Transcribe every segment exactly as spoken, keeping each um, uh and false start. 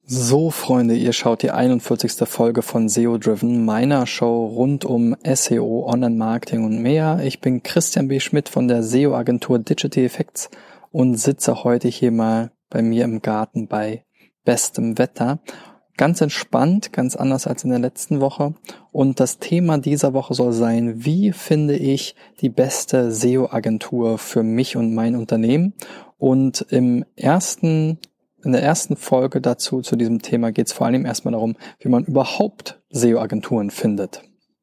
So, Freunde, ihr schaut die einundvierzigste Folge von S E O Driven, meiner Show rund um S E O, Online-Marketing und mehr. Ich bin Christian B. Schmidt von der S E O-Agentur Digital Effects und sitze heute hier mal bei mir im Garten bei bestem Wetter. Ganz entspannt, ganz anders als in der letzten Woche. Und das Thema dieser Woche soll sein, wie finde ich die beste S E O-Agentur für mich und mein Unternehmen? Und im ersten In der ersten Folge dazu, zu diesem Thema, geht es vor allem erstmal darum, wie man überhaupt S E O-Agenturen findet.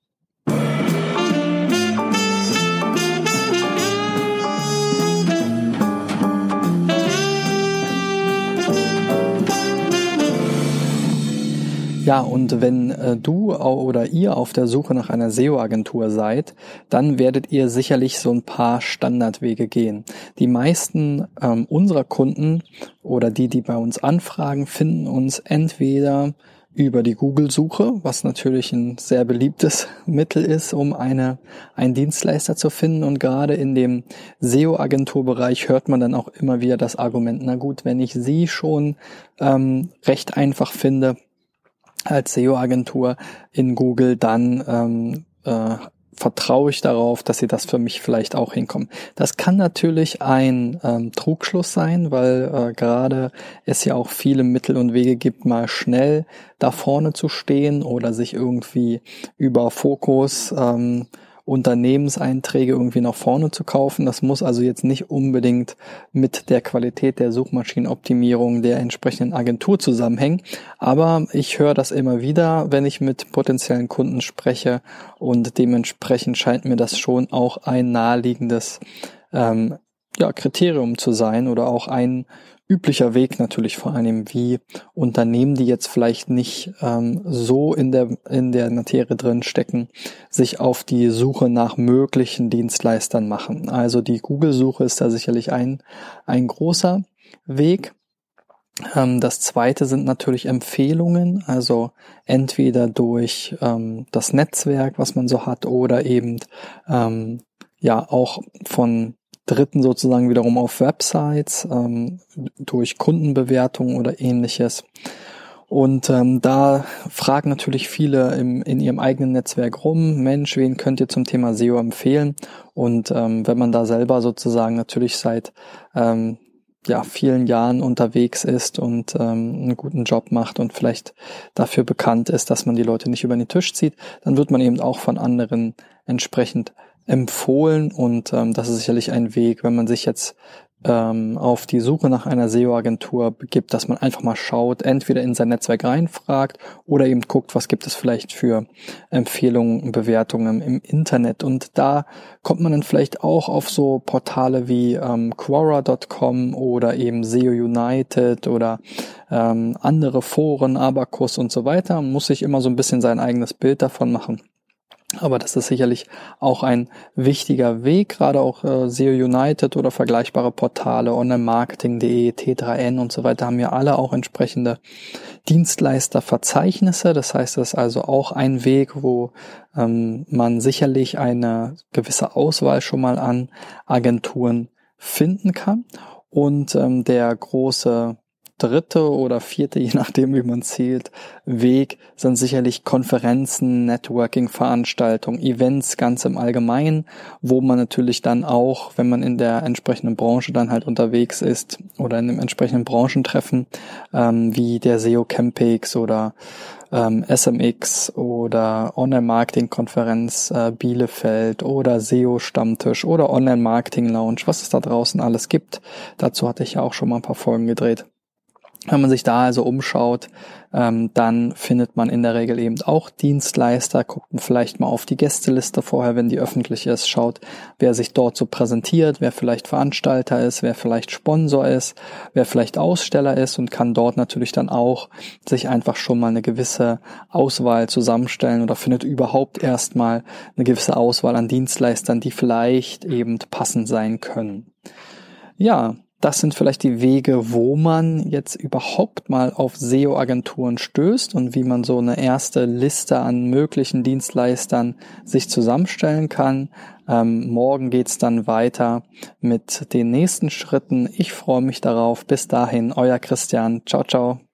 Ja, und wenn äh, du oder ihr auf der Suche nach einer S E O-Agentur seid, dann werdet ihr sicherlich so ein paar Standardwege gehen. Die meisten ähm, unserer Kunden oder die, die bei uns anfragen, finden uns entweder über die Google-Suche, was natürlich ein sehr beliebtes Mittel ist, um eine einen Dienstleister zu finden. Und gerade in dem S E O-Agenturbereich hört man dann auch immer wieder das Argument, na gut, wenn ich sie schon ähm, recht einfach finde, als S E O-Agentur in Google, dann ähm, äh, vertraue ich darauf, dass sie das für mich vielleicht auch hinkommen. Das kann natürlich ein ähm, Trugschluss sein, weil äh, gerade es ja auch viele Mittel und Wege gibt, mal schnell da vorne zu stehen oder sich irgendwie über Fokus ähm, Unternehmenseinträge irgendwie nach vorne zu kaufen. Das muss also jetzt nicht unbedingt mit der Qualität der Suchmaschinenoptimierung der entsprechenden Agentur zusammenhängen. Aber ich höre das immer wieder, wenn ich mit potenziellen Kunden spreche, und dementsprechend scheint mir das schon auch ein naheliegendes ähm, ja, Kriterium zu sein oder auch ein üblicher Weg natürlich, vor allem wie Unternehmen, die jetzt vielleicht nicht ähm, so in der in der Materie drin stecken, sich auf die Suche nach möglichen Dienstleistern machen. Also die Google-Suche ist da sicherlich ein ein großer Weg. Ähm, das zweite sind natürlich Empfehlungen, also entweder durch ähm, das Netzwerk, was man so hat, oder eben ähm, ja auch von Dritten sozusagen wiederum auf Websites, ähm, durch Kundenbewertungen oder ähnliches. Und ähm, da fragen natürlich viele im, in ihrem eigenen Netzwerk rum, Mensch, wen könnt ihr zum Thema S E O empfehlen? Und ähm, wenn man da selber sozusagen natürlich seit ähm, ja vielen Jahren unterwegs ist und ähm, einen guten Job macht und vielleicht dafür bekannt ist, dass man die Leute nicht über den Tisch zieht, dann wird man eben auch von anderen entsprechend empfohlen, und ähm, das ist sicherlich ein Weg, wenn man sich jetzt ähm, auf die Suche nach einer S E O-Agentur begibt, dass man einfach mal schaut, entweder in sein Netzwerk reinfragt oder eben guckt, was gibt es vielleicht für Empfehlungen, Bewertungen im Internet. Und da kommt man dann vielleicht auch auf so Portale wie ähm, Quora Punkt com oder eben S E O United oder ähm, andere Foren, Abacus und so weiter. Man muss sich immer so ein bisschen sein eigenes Bild davon machen. Aber das ist sicherlich auch ein wichtiger Weg, gerade auch äh, S E O United oder vergleichbare Portale, Online Marketing Punkt de, T drei N und so weiter, haben ja alle auch entsprechende Dienstleisterverzeichnisse. Das heißt, das ist also auch ein Weg, wo ähm, man sicherlich eine gewisse Auswahl schon mal an Agenturen finden kann. Und ähm, der große dritte oder vierte, je nachdem wie man zählt, Weg sind sicherlich Konferenzen, Networking-Veranstaltungen, Events ganz im Allgemeinen, wo man natürlich dann auch, wenn man in der entsprechenden Branche dann halt unterwegs ist oder in einem entsprechenden Branchentreffen, ähm, wie der S E O Campix oder ähm, S M X oder Online-Marketing-Konferenz äh, Bielefeld oder S E O-Stammtisch oder Online-Marketing-Lounge, was es da draußen alles gibt. Dazu hatte ich ja auch schon mal ein paar Folgen gedreht. Wenn man sich da also umschaut, ähm, dann findet man in der Regel eben auch Dienstleister, guckt vielleicht mal auf die Gästeliste vorher, wenn die öffentlich ist, schaut, wer sich dort so präsentiert, wer vielleicht Veranstalter ist, wer vielleicht Sponsor ist, wer vielleicht Aussteller ist, und kann dort natürlich dann auch sich einfach schon mal eine gewisse Auswahl zusammenstellen oder findet überhaupt erstmal eine gewisse Auswahl an Dienstleistern, die vielleicht eben passend sein können. Ja, das sind vielleicht die Wege, wo man jetzt überhaupt mal auf S E O-Agenturen stößt und wie man so eine erste Liste an möglichen Dienstleistern sich zusammenstellen kann. Ähm, morgen geht's dann weiter mit den nächsten Schritten. Ich freue mich darauf. Bis dahin, euer Christian. Ciao, ciao.